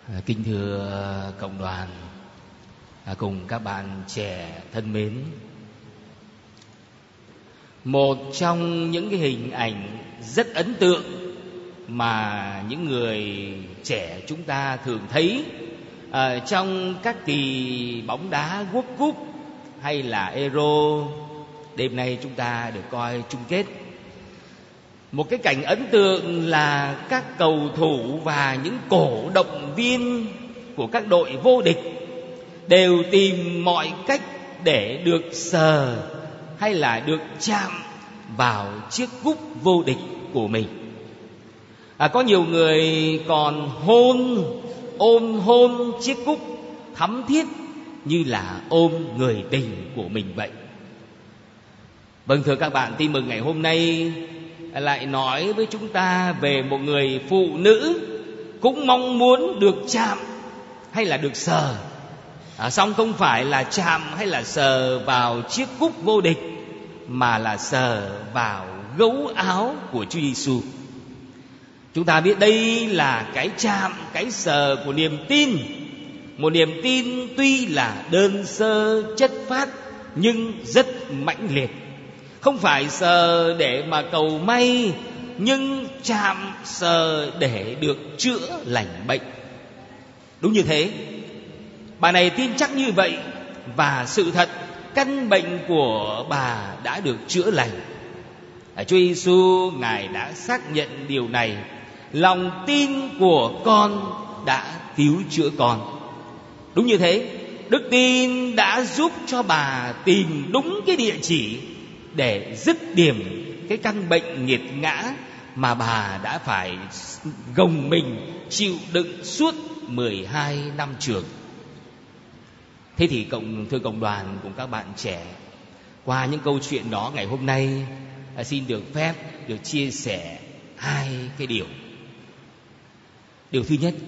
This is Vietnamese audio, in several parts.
Kính thưa cộng đoàn, cùng các bạn trẻ thân mến, một trong những cái hình ảnh rất ấn tượng mà những người trẻ chúng ta thường thấy trong các kỳ bóng đá World Cup hay là Euro, đêm nay chúng ta được coi chung kết. Một cái cảnh ấn tượng là các cầu thủ và những cổ động viên của các đội vô địch đều tìm mọi cách để được sờ hay là được chạm vào chiếc cúp vô địch của mình. Có nhiều người còn ôm hôn chiếc cúp thắm thiết như là ôm người tình của mình vậy. Vâng, thưa các bạn, tin mừng ngày hôm nay lại nói với chúng ta về một người phụ nữ cũng mong muốn được chạm hay là được sờ, song không phải là chạm hay là sờ vào chiếc cúp vô địch, mà là sờ vào gấu áo của Chúa Giêsu. Chúng ta biết đây là cái chạm, cái sờ của niềm tin. Một niềm tin tuy là đơn sơ chất phát nhưng rất mãnh liệt. Không phải sờ để mà cầu may, nhưng chạm sờ để được chữa lành bệnh. Đúng như thế, bà này tin chắc như vậy. Và sự thật, căn bệnh của bà đã được chữa lành. Chúa Giêsu Ngài đã xác nhận điều này. Lòng tin của con đã cứu chữa con. Đúng như thế, đức tin đã giúp cho bà tìm đúng cái địa chỉ để dứt điểm cái căn bệnh nghiệt ngã mà bà đã phải gồng mình chịu đựng suốt 12 năm trường. Thế thì thưa cộng đoàn cùng các bạn trẻ, qua những câu chuyện đó ngày hôm nay, xin được phép được chia sẻ hai cái điều. Điều thứ nhất,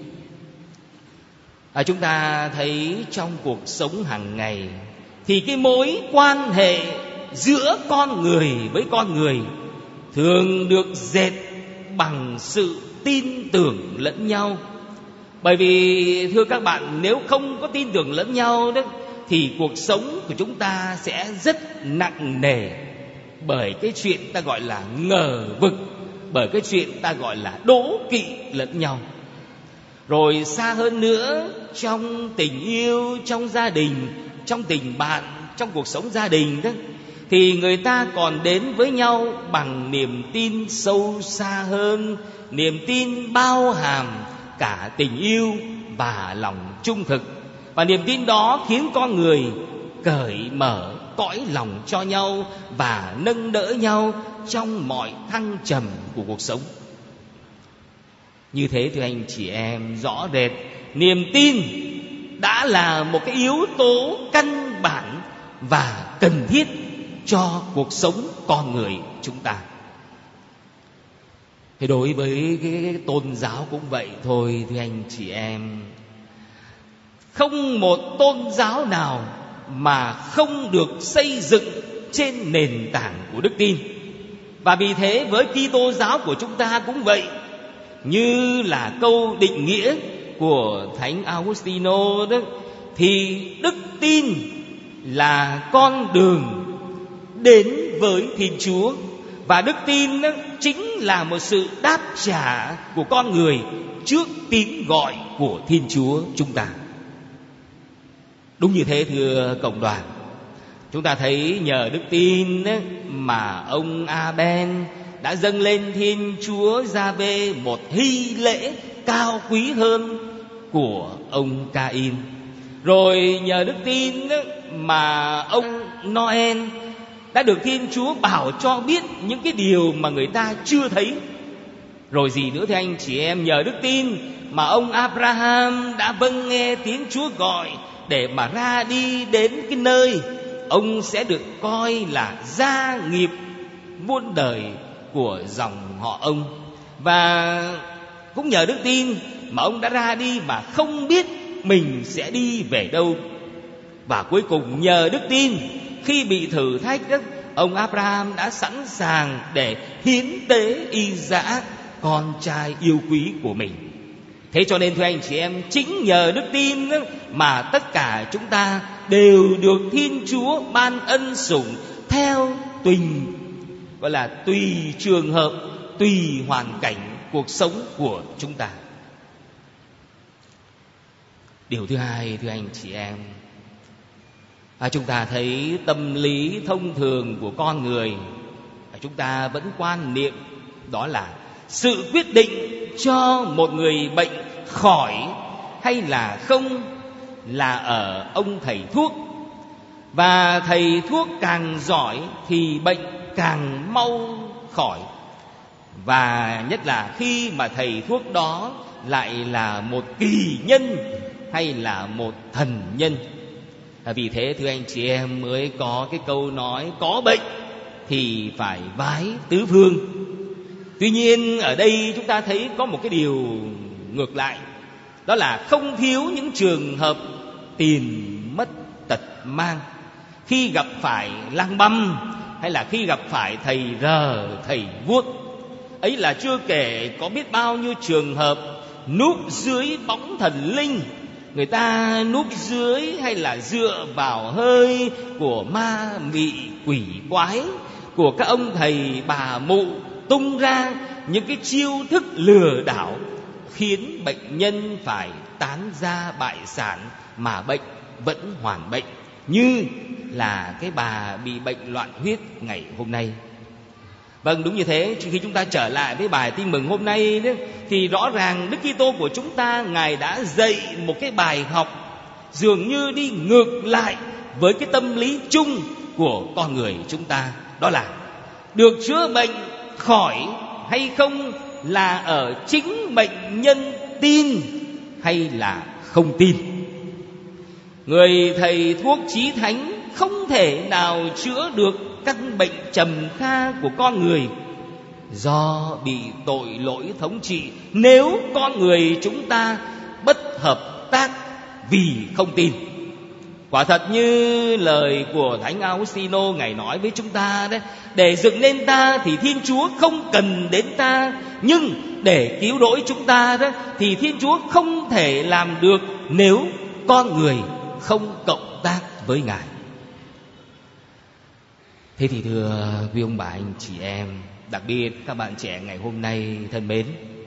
chúng ta thấy trong cuộc sống hàng ngày thì cái mối quan hệ giữa con người với con người thường được dệt bằng sự tin tưởng lẫn nhau. Bởi vì thưa các bạn, nếu không có tin tưởng lẫn nhau đó, thì cuộc sống của chúng ta sẽ rất nặng nề bởi cái chuyện ta gọi là ngờ vực, bởi cái chuyện ta gọi là đố kỵ lẫn nhau. Rồi xa hơn nữa, trong tình yêu, trong gia đình, trong tình bạn, trong cuộc sống gia đình đó, thì người ta còn đến với nhau bằng niềm tin sâu xa hơn, niềm tin bao hàm cả tình yêu và lòng trung thực. Và niềm tin đó khiến con người cởi mở cõi lòng cho nhau và nâng đỡ nhau trong mọi thăng trầm của cuộc sống. Như thế thưa anh chị em, rõ rệt niềm tin đã là một cái yếu tố căn bản và cần thiết cho cuộc sống con người chúng ta. Thế đối với cái tôn giáo cũng vậy thôi thưa anh chị em. Không một tôn giáo nào mà không được xây dựng trên nền tảng của đức tin. Và vì thế với Kitô giáo của chúng ta cũng vậy. Như là câu định nghĩa của Thánh Augustino đó, thì đức tin là con đường đến với Thiên Chúa. Và đức tin đó chính là một sự đáp trả của con người trước tiếng gọi của Thiên Chúa chúng ta. Đúng như thế thưa cộng đoàn. Chúng ta thấy nhờ đức tin đó, mà ông Abel đã dâng lên Thiên Chúa Gia-vê một hy lễ cao quý hơn của ông Ca-in. Rồi nhờ đức tin đó, mà ông Noel đã được Thiên Chúa bảo cho biết những cái điều mà người ta chưa thấy. Rồi gì nữa thưa anh chị em, nhờ đức tin mà ông Abraham đã vâng nghe tiếng Chúa gọi để mà ra đi đến cái nơi ông sẽ được coi là gia nghiệp muôn đời của dòng họ ông. Và cũng nhờ đức tin mà ông đã ra đi mà không biết mình sẽ đi về đâu. Và cuối cùng nhờ đức tin, khi bị thử thách đó, ông Abraham đã sẵn sàng để hiến tế Isaac, con trai yêu quý của mình. Thế cho nên thưa anh chị em, chính nhờ đức tin mà tất cả chúng ta đều được Thiên Chúa ban ân sủng theo gọi là tùy trường hợp, tùy hoàn cảnh cuộc sống của chúng ta. Điều thứ hai thưa anh chị em, chúng ta thấy tâm lý thông thường của con người, chúng ta vẫn quan niệm đó là sự quyết định cho một người bệnh khỏi hay là không là ở ông thầy thuốc. Và thầy thuốc càng giỏi thì bệnh càng mau khỏi. Và nhất là khi mà thầy thuốc đó lại là một kỳ nhân hay là một thần nhân. Vì thế thưa anh chị em mới có cái câu nói có bệnh thì phải vái tứ phương. Tuy nhiên ở đây chúng ta thấy có một cái điều ngược lại, đó là không thiếu những trường hợp tiền mất tật mang. Khi gặp phải lang băm hay là khi gặp phải thầy rờ, thầy vuốt, ấy là chưa kể có biết bao nhiêu trường hợp núp dưới bóng thần linh. Người ta núp dưới hay là dựa vào hơi của ma mị quỷ quái, của các ông thầy bà mụ tung ra những cái chiêu thức lừa đảo, khiến bệnh nhân phải tán gia bại sản mà bệnh vẫn hoàn bệnh, như là cái bà bị bệnh loạn huyết ngày hôm nay. Vâng, đúng như thế. Khi chúng ta trở lại với bài tin mừng hôm nay đấy, thì rõ ràng Đức Kitô của chúng ta, Ngài đã dạy một cái bài học dường như đi ngược lại với cái tâm lý chung của con người chúng ta. Đó là được chữa bệnh khỏi hay không là ở chính bệnh nhân tin hay là không tin. Người thầy thuốc chí thánh không thể nào chữa được căn bệnh trầm kha của con người do bị tội lỗi thống trị, nếu con người chúng ta bất hợp tác vì không tin. Quả thật như lời của Thánh Augustino Ngài nói với chúng ta đấy, để dựng nên ta thì Thiên Chúa không cần đến ta, nhưng để cứu rỗi chúng ta đó thì Thiên Chúa không thể làm được nếu con người không cộng tác với Ngài. Thế thì thưa quý ông bà anh chị em, đặc biệt các bạn trẻ ngày hôm nay thân mến,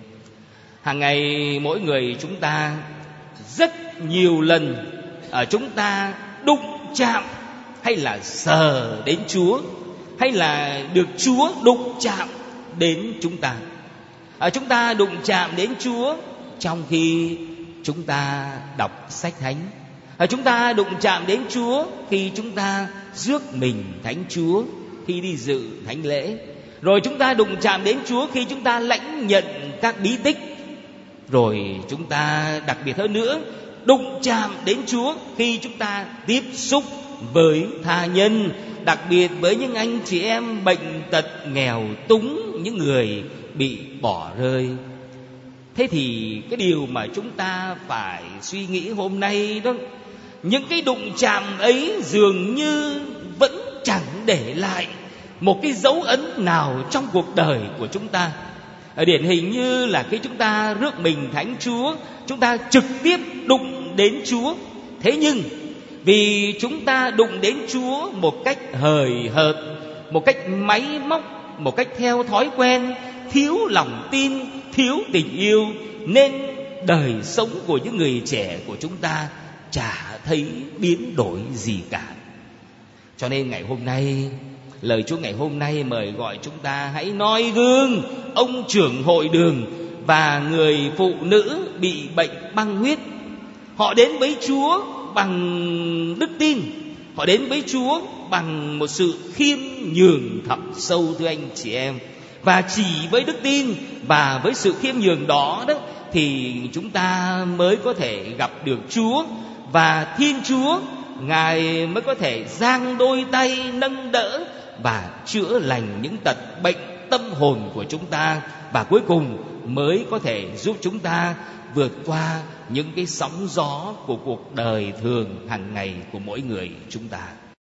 hàng ngày mỗi người chúng ta rất nhiều lần chúng ta đụng chạm hay là sờ đến Chúa, hay là được Chúa đụng chạm đến chúng ta. Chúng ta đụng chạm đến Chúa trong khi chúng ta đọc sách thánh. Chúng ta đụng chạm đến Chúa khi chúng ta rước mình thánh Chúa, khi đi dự thánh lễ. Rồi chúng ta đụng chạm đến Chúa khi chúng ta lãnh nhận các bí tích. Rồi chúng ta đặc biệt hơn nữa đụng chạm đến Chúa khi chúng ta tiếp xúc với tha nhân, đặc biệt với những anh chị em bệnh tật nghèo túng, những người bị bỏ rơi. Thế thì cái điều mà chúng ta phải suy nghĩ hôm nay đó, những cái đụng chạm ấy dường như vẫn chẳng để lại một cái dấu ấn nào trong cuộc đời của chúng ta. Điển hình như là khi chúng ta rước mình thánh Chúa, chúng ta trực tiếp đụng đến Chúa. Thế nhưng vì chúng ta đụng đến Chúa một cách hời hợt, một cách máy móc, một cách theo thói quen, thiếu lòng tin, thiếu tình yêu, nên đời sống của những người trẻ của chúng ta chả thấy biến đổi gì cả. Cho nên ngày hôm nay, lời Chúa ngày hôm nay mời gọi chúng ta hãy noi gương ông trưởng hội đường và người phụ nữ bị bệnh băng huyết. Họ đến với Chúa bằng đức tin, họ đến với Chúa bằng một sự khiêm nhường thẳm sâu, thưa anh chị em. Và chỉ với đức tin và với sự khiêm nhường đó thì chúng ta mới có thể gặp được Chúa, và Thiên Chúa Ngài mới có thể giang đôi tay nâng đỡ và chữa lành những tật bệnh tâm hồn của chúng ta, và cuối cùng mới có thể giúp chúng ta vượt qua những cái sóng gió của cuộc đời thường hàng ngày của mỗi người chúng ta.